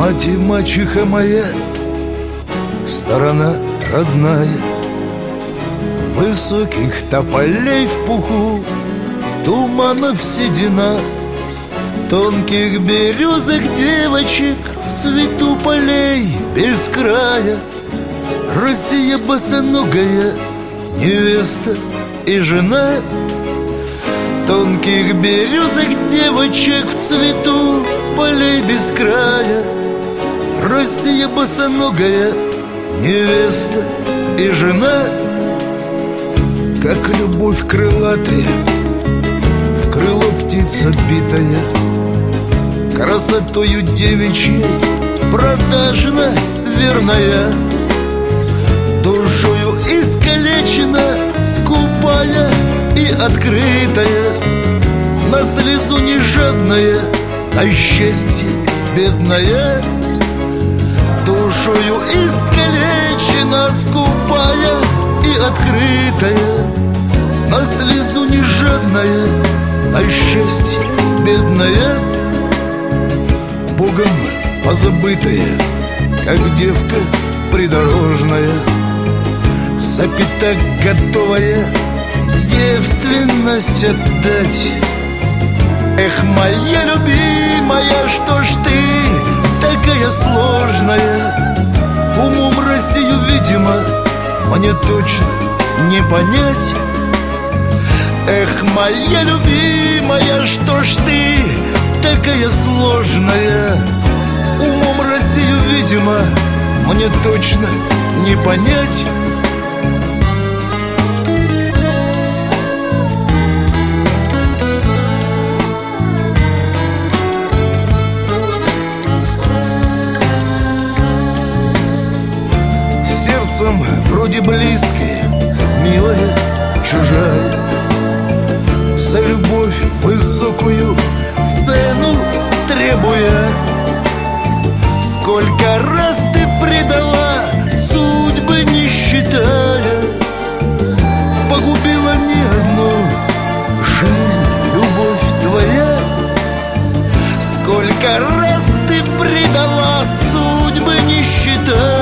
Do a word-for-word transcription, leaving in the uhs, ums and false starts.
Мать и мачеха моя, сторона родная, высоких тополей в пуху, туманов седина, тонких березок девочек в цвету полей без края. Россия босоногая, невеста и жена, тонких березок девочек в цвету полей без края. Россия босоногая, невеста и жена, как любовь крылатая, в крыло птица битая, красотою девичьей продажна верная, душою искалечена, скупая и открытая, на слезу не жадная, на счастье бедная. Душою искалечена, скупая и открытая, на слезу не жадная, на счастье бедная. Богом позабытая, как девка придорожная, за пятак готовая девственность отдать. Эх, моя любимая, что ж ты такая сложная? Умом Россию, видимо, мне точно не понять. Эх, моя любимая, что ж ты такая сложная? Умом Россию, видимо, мне точно не понять. Сердцем вроде близкая, милая, чужая, за любовь высокую цену требуя. Сколько раз ты предала, судьбы не считая, погубила не одну жизнь, любовь твоя. Сколько раз ты предала, судьбы не считая,